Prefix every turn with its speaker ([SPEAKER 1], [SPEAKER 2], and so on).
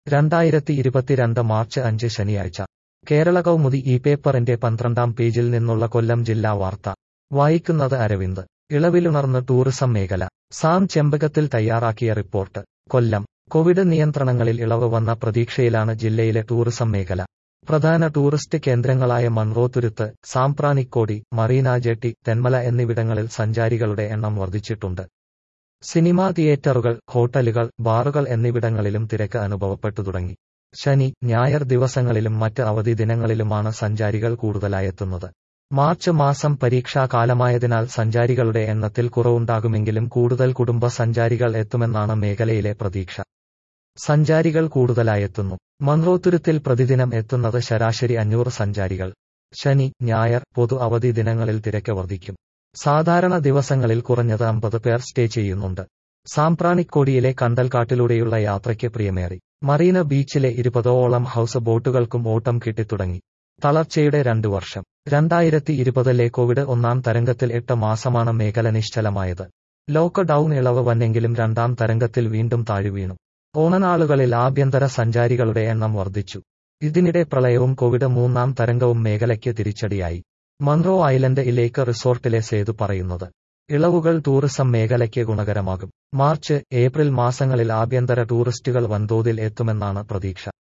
[SPEAKER 1] 2022 March 5 ശനിയാഴ്ച കേരള കൗമുദി ഈ പേപ്പറിന്റെ 12-ാം പേജിൽ നിന്നുള്ള കൊല്ലം ജില്ലാ വാർത്ത വായിക്കുന്നത് അരവിന്ദ്. ഇളവിലുണർന്ന് ടൂറിസം മേഖല. സാം ചെമ്പകത്തിൽ തയ്യാറാക്കിയ റിപ്പോർട്ട്. കൊല്ലം. കോവിഡ് നിയന്ത്രണങ്ങളിൽ ഇളവ് വന്ന പ്രതീക്ഷയിലാണ് ജില്ലയിലെ ടൂറിസം മേഖല. പ്രധാന ടൂറിസ്റ്റ് കേന്ദ്രങ്ങളായ മൺറോത്തുരുത്ത്, സാമ്പ്രാണിക്കോടി, മറീന ജെട്ടി, തെന്മല എന്നിവിടങ്ങളിൽ സഞ്ചാരികളുടെ എണ്ണം വർദ്ധിച്ചിട്ടുണ്ട്. സിനിമാ തിയേറ്ററുകൾ, ഹോട്ടലുകൾ, ബാറുകൾ എന്നിവിടങ്ങളിലും തിരക്ക് അനുഭവപ്പെട്ടു തുടങ്ങി. ശനി, ഞായർ ദിവസങ്ങളിലും മറ്റ് അവധി ദിനങ്ങളിലുമാണ് സഞ്ചാരികൾ കൂടുതലായെത്തുന്നത്. മാർച്ച് മാസം പരീക്ഷാ കാലമായതിനാൽ സഞ്ചാരികളുടെ എണ്ണത്തിൽ കുറവുണ്ടാകുമെങ്കിലും കൂടുതൽ കുടുംബ സഞ്ചാരികൾ എത്തുമെന്നാണ് മേഖലയിലെ പ്രതീക്ഷ. സഞ്ചാരികൾ കൂടുതലായെത്തുന്നു. മൺറോത്തുരുത്തിൽ പ്രതിദിനം എത്തുന്നത് ശരാശരി 500 സഞ്ചാരികൾ. ശനി, ഞായർ, പൊതു അവധി ദിനങ്ങളിൽ തിരക്ക് വർദ്ധിക്കും. സാധാരണ ദിവസങ്ങളിൽ കുറഞ്ഞത് 50 പേർ സ്റ്റേ ചെയ്യുന്നുണ്ട്. സാമ്പ്രാണിക്കോടിയിലെ കണ്ടൽക്കാട്ടിലൂടെയുള്ള യാത്രയ്ക്ക് പ്രിയമേറി. മറീന ബീച്ചിലെ 20ഓളം ഹൌസ് ബോട്ടുകൾക്കും ഓട്ടം കിട്ടിത്തുടങ്ങി. തളർച്ചയുടെ 2 വർഷം. 2020-ലെ കോവിഡ് 1-ാം തരംഗത്തിൽ 8 മാസമാണ് മേഖല നിശ്ചലമായത്. ലോക്ക് ഡൌൺ ഇളവ് വന്നെങ്കിലും 2-ാം തരംഗത്തിൽ വീണ്ടും താഴ്വീണു. ഓണനാളുകളിൽ ആഭ്യന്തര സഞ്ചാരികളുടെ എണ്ണം വർദ്ധിച്ചു. ഇതിനിടെ പ്രളയവും കോവിഡ് 3-ാം തരംഗവും മേഖലയ്ക്ക് തിരിച്ചടിയായി. മൺറോ ഐലൻഡ് ഇലേക്ക് റിസോർട്ടിലെ സേതു പറയുന്നത്. ഇളവുകൾ ടൂറിസം മേഖലയ്ക്ക് ഗുണകരമാകും. മാർച്ച്, ഏപ്രിൽ മാസങ്ങളിൽ ആഭ്യന്തര ടൂറിസ്റ്റുകൾ വൻതോതിൽ എത്തുമെന്നാണ് പ്രതീക്ഷ.